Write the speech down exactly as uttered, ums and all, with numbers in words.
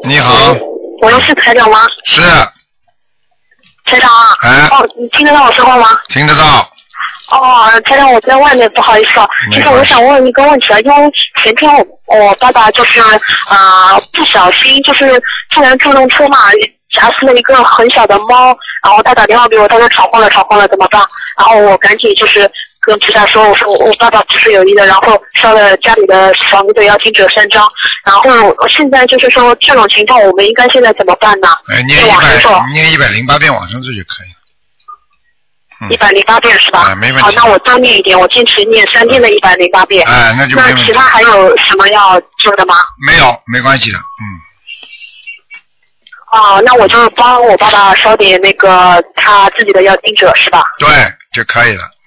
你好。 喂，是台长吗？ 是。 台长啊。 哎。 哦，你听得到我说话吗？ 听得到。 哦，台长，我在外面，不好意思啊。就是我想问一个问题啊，因为前天我我爸爸就是啊、呃、不小心就是突然助动车嘛，夹死了一个很小的猫，然后他打电话给我，他说闯祸了，闯祸了，怎么办？然后我赶紧就是跟菩萨说，我说我爸爸不是有意的，然后烧了家里的房子的要经者三张，然后现在就是说这种情况，我们应该现在怎么办呢？ 哎，念一百念一百零八遍往生咒就可以了。 一百零八遍是吧？ 啊，没问题。 好，那我多念一点，我坚持念三天的一百零八遍。 哎，那就没问题。 那其他还有什么要做的吗？ 没有，没关系的，嗯。 哦，那我就帮我爸爸烧点那个他自己的要经者是吧？ 对，就可以了。